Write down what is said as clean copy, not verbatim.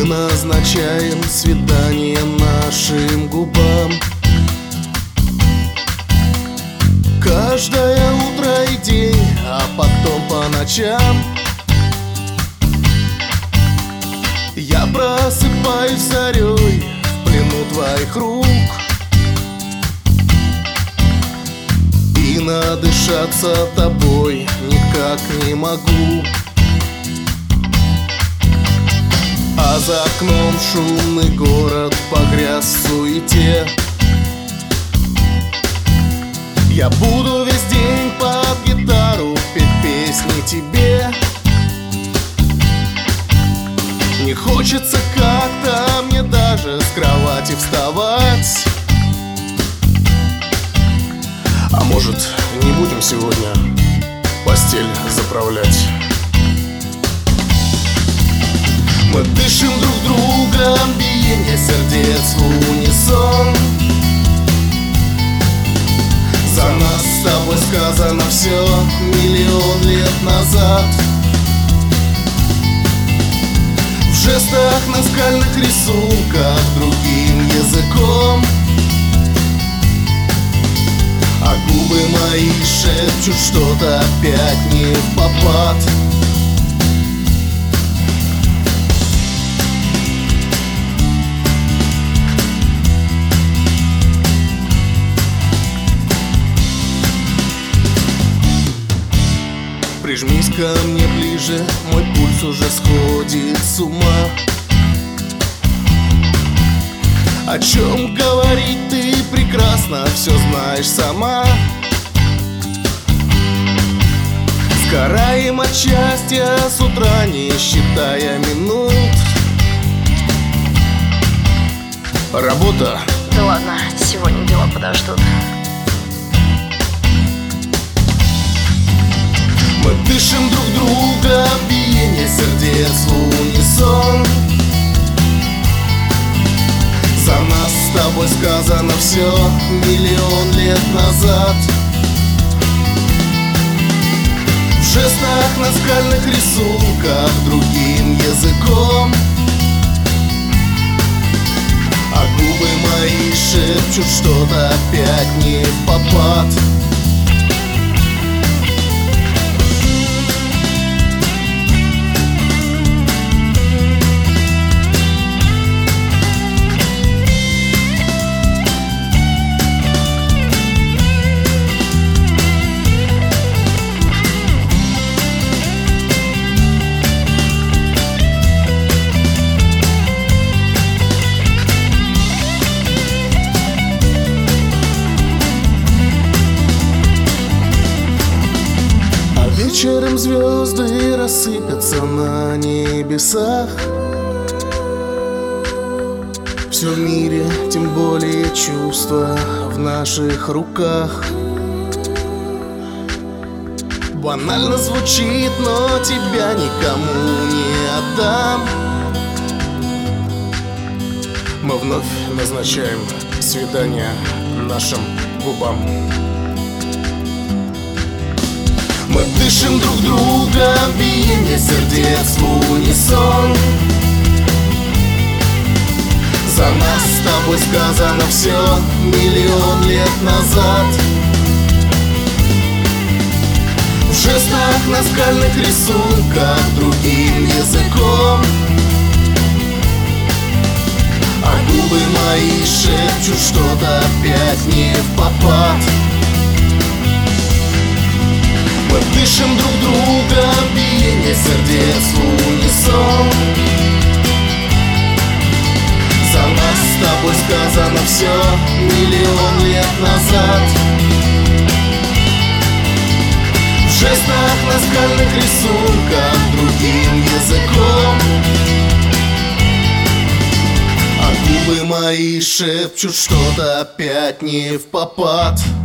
назначаем свидание нашим губам. Каждое утро и день, а потом по ночам. Я просыпаюсь зарей в плену твоих рук, и надышаться тобой никак не могу. А за окном шумный город погряз в суете. Я буду весь день под гитару петь песни тебе. Не хочется как-то мне даже с кровати вставать. А может, не будем сегодня постель заправлять? Мы дышим друг другом, биение сердец в унисон. За нас с тобой сказано все миллион лет назад. В жестах, на скальных рисунках другим языком. А губы мои шепчут что-то опять не в попад. Прижмись ко мне ближе, мой пульс уже сходит с ума. О чем говорить ты прекрасно все знаешь сама. Сгораем от счастья с утра, не считая минут. Работа. Да ладно, сегодня дела подождут. Мы дышим друг друга, биение сердец в унисон. За нас с тобой сказано все миллион лет назад. В жестах, на скальных рисунках другим языком. А губы мои шепчут что-то опять не в попад. Вечером звезды рассыпятся на небесах. Все в мире, тем более чувства в наших руках. Банально звучит, но тебя никому не отдам. Мы вновь назначаем свидание нашим губам. Мы дышим друг друга, биение сердец в унисон. За нас с тобой сказано все миллион лет назад. В жестах, на скальных рисунках другим языком. А губы мои шепчут что-то опять не в попад. Мы дышим друг друга, биение сердец в унисон. За нас с тобой сказано все миллион лет назад. В жестах, на скальных рисунках другим языком. А губы мои шепчут что-то опять не в попад.